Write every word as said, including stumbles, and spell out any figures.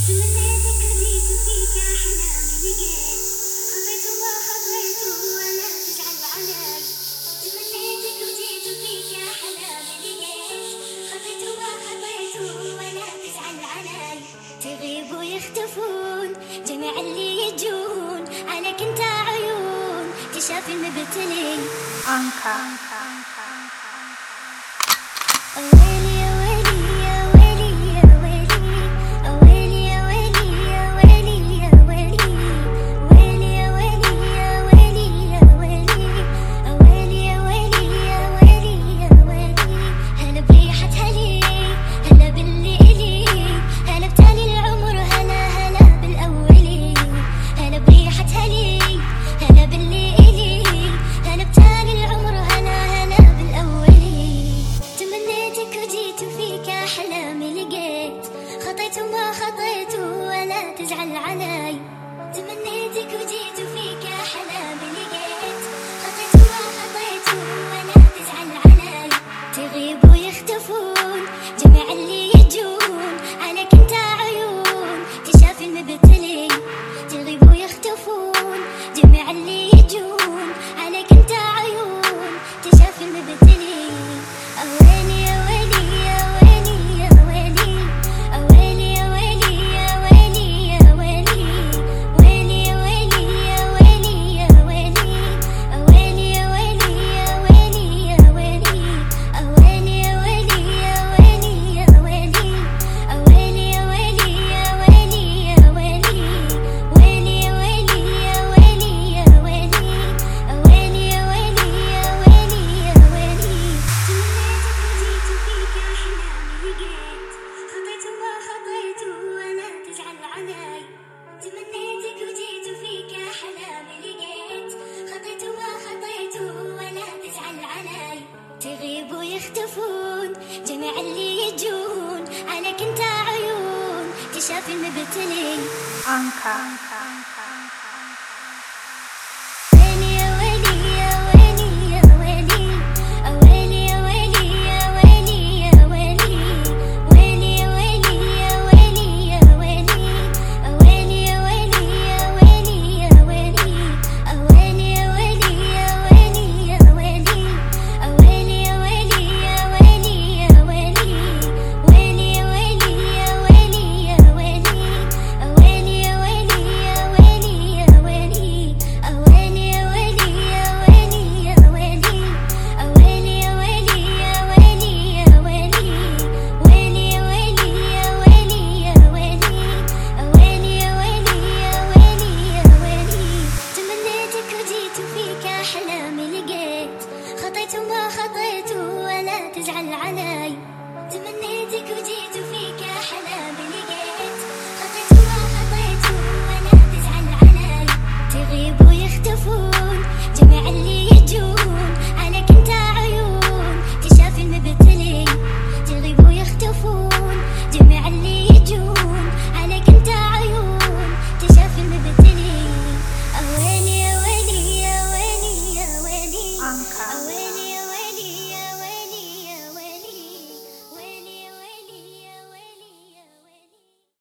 تمنيتك وجيت فيك أحلامي لقيت خطيت وما خطيت ولا تزعل علي. تمنيتك وجيت فيك أحلامي لقيت خطيت وما خطيت ولا تزعل علي. تغيب ويختفون جميع اللي يجون عليك انت عيون تشافي المبتلي عنكا. ويلي يا ويلي يا ويلي يا ويلي ويلي يا ويلي يا ويلي يا ويلي ويلي يا ويلي يا ويلي يا ويلي ويلي يا ويلي يا ويلي يا ويلي. هلا بريحة هلي هلا باللي إلي هلا بتالي العمر هلا هلا بالأولي. هلا بريحة هلي هلا باللي إلي هلا بتالي العمر هلا هلا بالأولي. تمنيتك وجيت فيك أحلامي لقيت خطيت وما خطيت ولا تزعل علي. تمنيتك وجيت فيك أحلامي لقيت خطيت وما خطيت ولا تزعل علي. تغيب ويختفون جميع اللي يجون عليك انت عيون تشافي المبتلي. تغيب ويختفون جميع اللي يجون عليك انت عيون تشافي المبتلي. ويلي يا ويلي يا ويلي يا ويلي ويلي يا ويلي يا ويلي يا ويلي ويلي يا ويلي يا ويلي يا ويلي ويلي يا ويلي يا ويلي يا ويلي ويلي يا ويلي يا ويلي يا ويلي ويلي يا ويلي يا ويلي يا ويلي ويلي يا ويلي يا ويلي يا ويلي ويلي يا ويلي يا ويلي يا ويلي. تمنيتك وجيت فيك أحلامي لقيت خطيت وما خطيت ولا تزعل علي. تمنيتك وجيت فيك أحلامي لقيت خطيت وما خطيت ولا تزعل علي. تغيب ويختفون جميع اللي يجون عليك انت عيون تشافي المبتلي. عنكا. ويلي يا ويلي يا ويلي يا ويلي ويلي يا ويلي يا ويلي يا ويلي ويلي يا ويلي يا ويلي يا ويلي ويلي يا ويلي يا ويلي يا ويلي ويلي يا ويلي يا ويلي يا ويلي ويلي يا ويلي يا ويلي يا ويلي ويلي يا ويلي يا ويلي يا ويلي ويلي يا ويلي يا ويلي يا ويلي ويلي يا ويلي يا ويلي يا ويلي ويلي يا ويلي يا ويلي يا ويلي ويلي يا ويلي يا ويلي يا ويلي ويلي يا ويلي يا ويلي يا ويلي. تمنيتك وجيت فيك أحلامي لقيت خطيت وما خطيت ولا تزعل علي. تمنيتك وجيت